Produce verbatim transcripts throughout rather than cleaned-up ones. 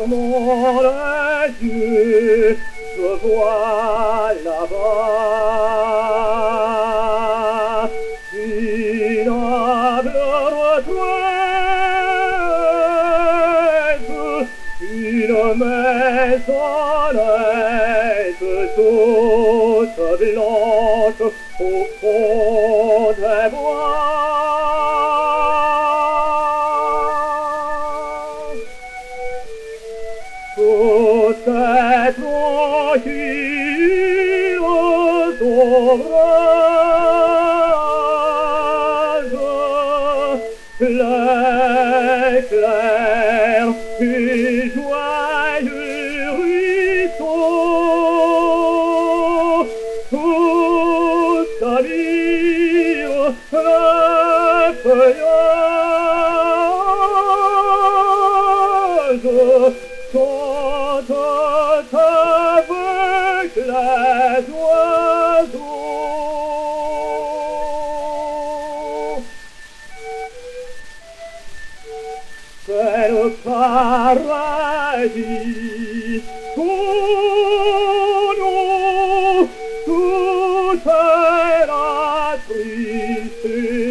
fermant les yeux, je vois là-bas une humble retraite, une maisonnette toute blanche au fond des bois. Toute cette tranquille sauvageuse, l'éclair du joyeux ruisseau, tout admire le feuillage, chante avec les oiseaux. C'est le paradis pour nous, tout est la triste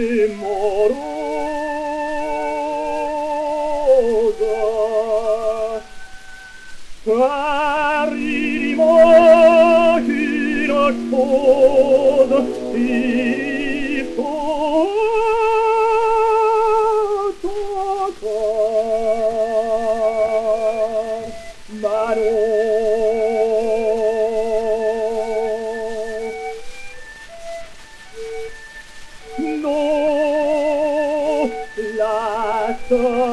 morose. Car il manque une chose si forte encore, Manon. Non, la seule